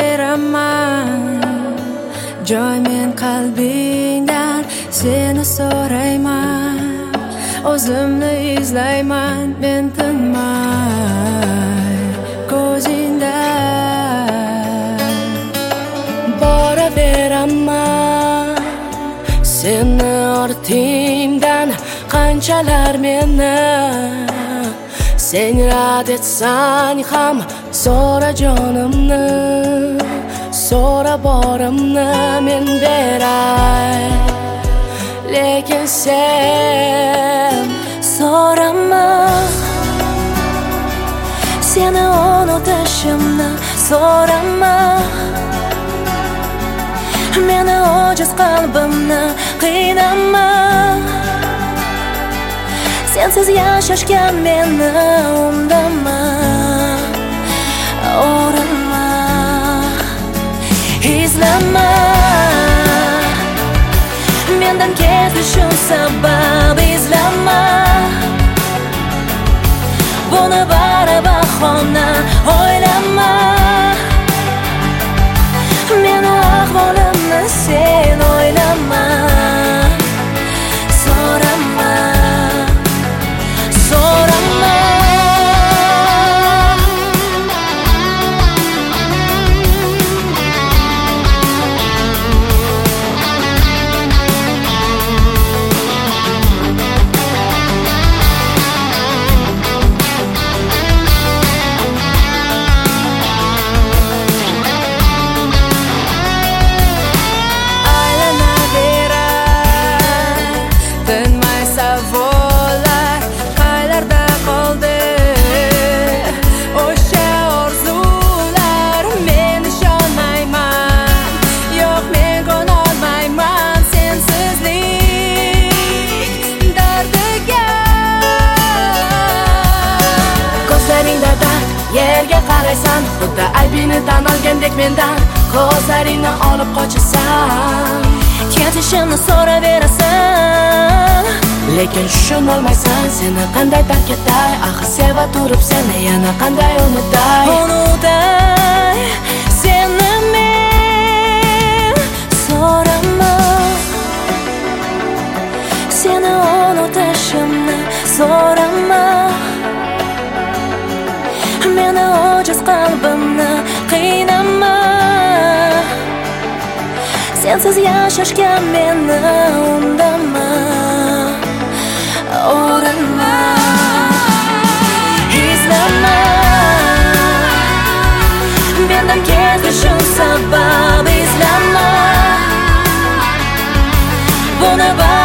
beraman. Joy men qalbingdan seni so'rayman. O'zimni izlayman men tinmay ko'zingdan. Boraveraman seni ortingdan, qanchalar meni sen rad etsan ham. So'ra jonimni, so'ra borimni men beray, lekin sen so'rama. Seni unutishimni so'rama. Meni ojiz qalbimni qiynama. Sensiz yashashga meni undama. O'rinma, izlama. Mendan kezishim sabab izlama. Buni bari bahona o'ylama. Meni ahvolimni sen o'ylama. So'rama, so'rama. Yerga qaraysan, xuddi aybini tan olgandek mendan. Ko'zlaringni olib qochasan, ketishimni so'raverasan, lekin tushunolmaysan seni qanday tark etay. Axir seva turib seni yana qanday unutay. Unutay seni men so'rama. Seni unutishimni so'rama. Meni ojiz qalbimni qiynama. Sensiz yashashga meni undama. O'rinma, izlama. Mendan kezishim sabab izlama. Buni